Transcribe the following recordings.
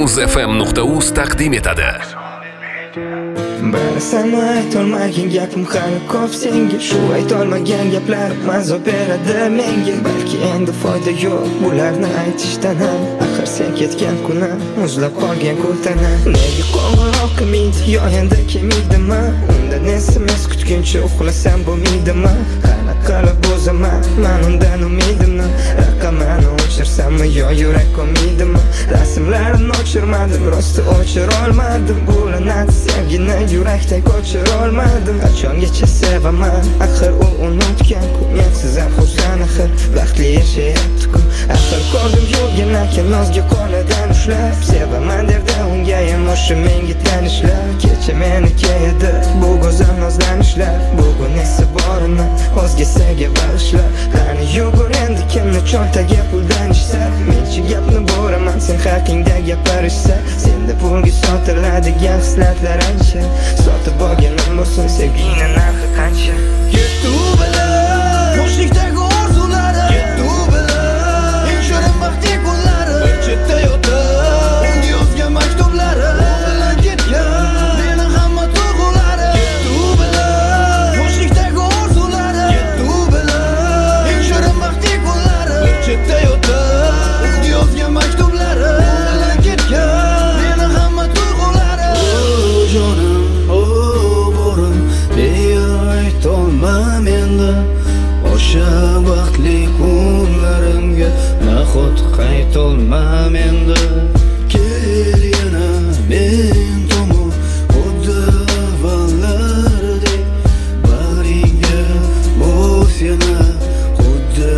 muzfm.uz taqdim etadi. Ba'risini aytolmagan gapim hali ko'p senga. Shu aytolmagan gaplar mazo beradi menga. Balki endi foyda yo'q bularni aytishdan ham. Axir sen ketgan kuni muzlab qolgan ko'ltana. Nega qo'ng'iroq qilmaydi yo endi kelmaydimi? Undan SMS kutguncha uxlasam bo'lmaydimi? Qana qilib o'zaman men undan umidimni. Raqamini o'chirsammi yo yurak ko'maydimi? Rasmlarini o'chirmadim, rosti o'chira olmadim. Bo'linadi sevgini yurakda ko'chira olmadim. Qachongacha sevaman, axir u unutgan-ku. Mensiz ham xursand, axir baxtli yashayapti-ku. Axir ko'rdim yo'lga nozga qo'lidan ushlab. Sevaman derdi unga ham o'sha menga tanishlar. Kecha meniki edi bu go'zal nozlanishlar. Bugun esa borini o'zgaga bag'ishlar. Qani yugur endi kimni cho'ntaga puldan ishsa. Menchi gapni bo'raman sen haqingda gapirishsa. Senda pulga sotiladigan hislatlar ancha. Sotib olganim bo'lsin sevgini narxi qancha? Ketdi u bilan yoshlikdagi orzulari, ketdi u bilan eng shirin baxtli kunlari. Bir chetda yotib unga yozgan maktublari, u bilan ketgan meni hamma tuyg'ulari. Ketdi u bilan yoshlikdagi orzulari, ketdi u bilan eng shirin baxtli kunlari. Bir chetda yotib unga yozgan maktublari, u bilan ketgan meni hamma tuyg'ulari. O jonim, o borim, deya aytolmam endi o'sha baxtli kunlarimga nahot qaytolmam endi. Kel yana men tomon xuddi avvallardek, bag'ringga bos yana xuddi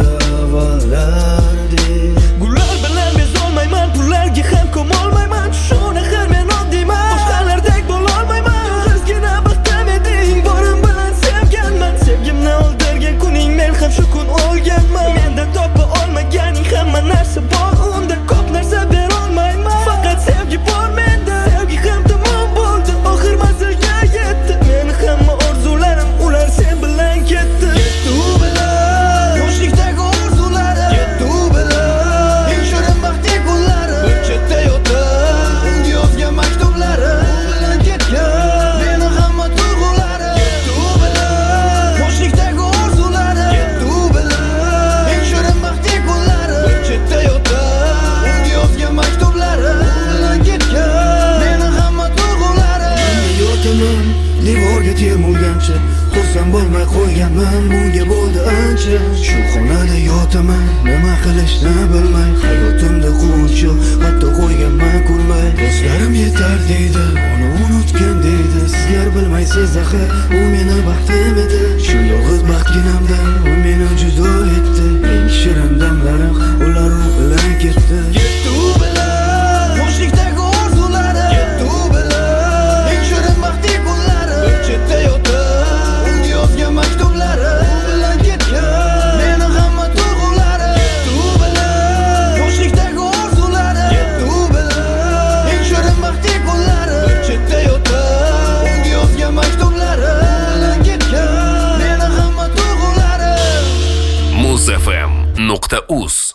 avvallardek. Gullar bilan bezolmayman, pullarga ham ko'molmayman. Shuni har men oddiyman, boshqalardek bo'lolmayman. Yolg'izgina baxtim eding, borim bilan sevganman. Sevgimni o'ldirgan kuning men ham shu kun o'lganman. Mendan topa olmaganing hamma narsa bor, unda ko'p narsa bera olmayman. Faqat sevgi bor menda, sevgi ham tamom bo'ldi, oxir manzilga yetdi. Meni hamma orzularim ular sen bilan ketdi. Ketdi u bilan yoshlikdagi orzulari, ketdi u bilan eng shirin baxtli kunlari. Bir chetda yotib unga yozgan maktublari, u bilan ketgan meni hamma tuyg'ulari. Ketdi u bilan yoshlikdagi orzulari, ketdi u bilan eng shirin baxtli kunlari. Bir chetda yotib unga yozgan maktublari, u bilan ketgan meni hamma tuyg'ulari. Yotaman devorga termulgancha, xursand bo'lmay qo'yganman, bunga bo'ldi ancha. Shu xonada yotaman, nima qilishni bilmay. Hayotimda quvonch yo'q, hatto qo'yganman kulmay. Do'stlarim yetar deydi, uni unutgan deydi. Sizlar bilmaysiz axir, u meni baxtim edi. Shu yolg'iz baxtginamdan u meni judo etdi. Eng shirin damlarim ular u bilan ketdi. Ketdi u bilan yoshlikdagi orzulari, ketdi u bilan eng shirin baxtli kunlari. Bir chetda yotib unga yozgan maktublari, u bilan ketgan meni hamma tuyg'ulari. Ketdi u bilan yoshlikdagi orzulari, ketdi u bilan eng shirin baxtli kunlari. Bir chetda yotib unga yozgan maktublari, u bilan ketgan meni hamma tuyg'ulari. muzfm.uz